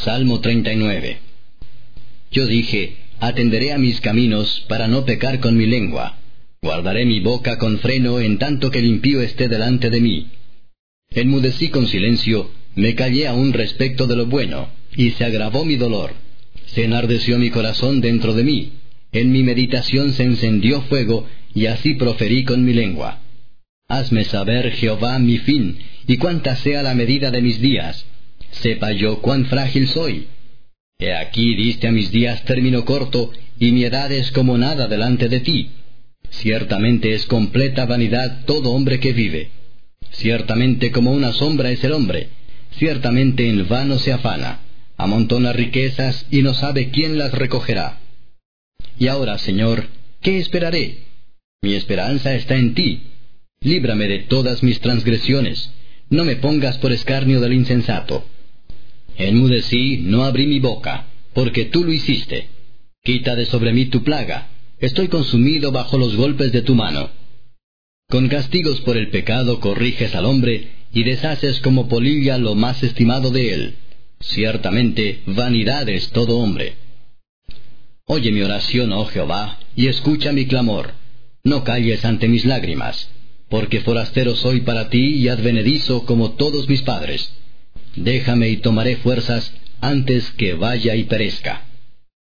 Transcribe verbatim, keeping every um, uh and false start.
Salmo treinta y nueve. Yo dije, atenderé a mis caminos para no pecar con mi lengua. Guardaré mi boca con freno en tanto que el impío esté delante de mí. Enmudecí con silencio, me callé aún respecto de lo bueno, y se agravó mi dolor. Se enardeció mi corazón dentro de mí. En mi meditación se encendió fuego, y así proferí con mi lengua. Hazme saber, Jehová, mi fin, y cuánta sea la medida de mis días. Sepa yo cuán frágil soy. He aquí diste a mis días término corto, y mi edad es como nada delante de ti. Ciertamente es completa vanidad todo hombre que vive. Ciertamente como una sombra es el hombre. Ciertamente en vano se afana. Amontona riquezas y no sabe quién las recogerá. Y ahora, Señor, ¿qué esperaré? Mi esperanza está en ti. Líbrame de todas mis transgresiones. No me pongas por escarnio del insensato. Enmudecí, no abrí mi boca, porque tú lo hiciste. Quita de sobre mí tu plaga. Estoy consumido bajo los golpes de tu mano. Con castigos por el pecado corriges al hombre, y deshaces como polilla lo más estimado de él. Ciertamente, vanidad es todo hombre. Oye mi oración, oh Jehová, y escucha mi clamor. No calles ante mis lágrimas, porque forastero soy para ti y advenedizo como todos mis padres. Déjame y tomaré fuerzas antes que vaya y perezca.